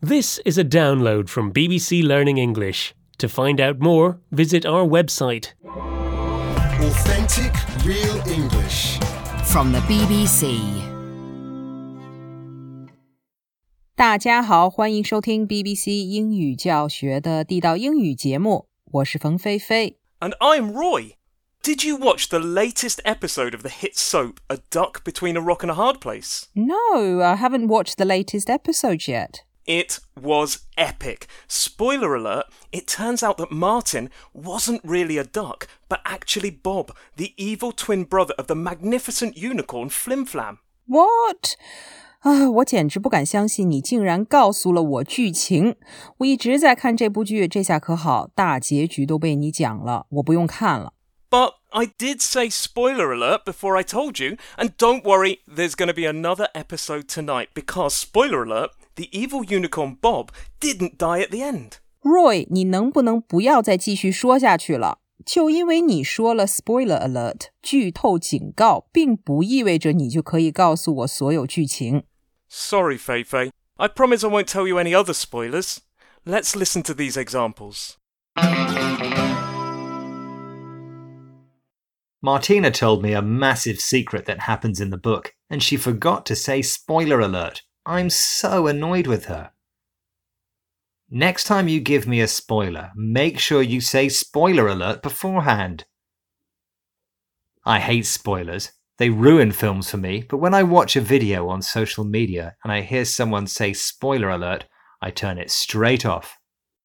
This is a download from BBC Learning English. To find out more, visit our website. Authentic, real English. From the BBC. 大家好，欢迎收听 BBC 英语教学的地道英语节目，我是冯菲菲。 And I'm Roy. Did you watch the latest episode of the hit soap A Duck Between a Rock and a Hard Place? No, I haven't watched the latest episode yet. It was epic. Spoiler alert, it turns out that Martin wasn't really a duck, but actually Bob, the evil twin brother of the magnificent unicorn Flim Flam. What? 我简直不敢相信你竟然告诉了我剧情。我一直在看这部剧，这下可好，大结局都被你讲了，我不用看了。 But I did say spoiler alert before I told you, and don't worry, there's going to be another episode tonight because, spoiler alert, the evil unicorn Bob didn't die at the end. Roy, 你能不能不要再继续说下去了？就因为你说了 spoiler alert 剧透警告，并不意味着你就可以告诉我所有剧情。 Sorry, Feifei. I promise I won't tell you any other spoilers. Let's listen to these examples. Martina told me a massive secret that happens in the book, and she forgot to say spoiler alert. I'm so annoyed with her. Next time you give me a spoiler, make sure you say spoiler alert beforehand. I hate spoilers. They ruin films for me, but when I watch a video on social media and I hear someone say spoiler alert, I turn it straight off.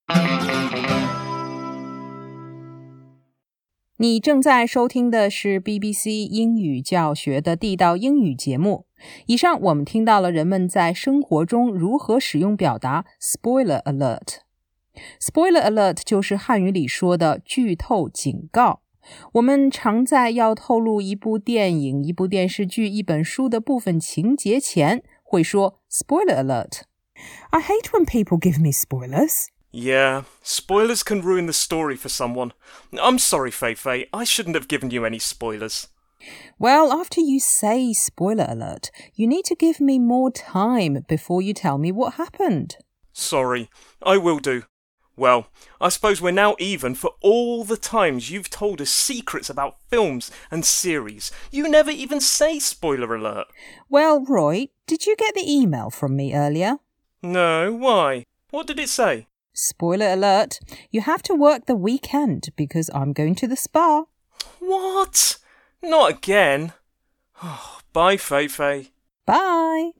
你正在收听的是 BBC 英语教学的地道英语节目。以上我们听到了人们在生活中如何使用表达 spoiler alert。Spoiler alert 就是汉语里说的剧透警告。我们常在要透露一部电影、一部电视剧、一本书的部分情节前，会说 spoiler alert。I hate when people give me spoilers.Yeah, spoilers can ruin the story for someone. I'm sorry, Feifei. I shouldn't have given you any spoilers. Well, after you say spoiler alert, you need to give me more time before you tell me what happened. Sorry, I will do. Well, I suppose we're now even for all the times you've told us secrets about films and series. You never even say spoiler alert. Well, Roy, did you get the email from me earlier? No, why? What did it say? Spoiler alert, you have to work the weekend because I'm going to the spa. What? Not again. Bye, Feifei. Bye.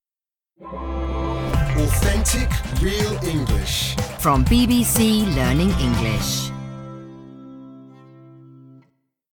Authentic, real English. From BBC Learning English.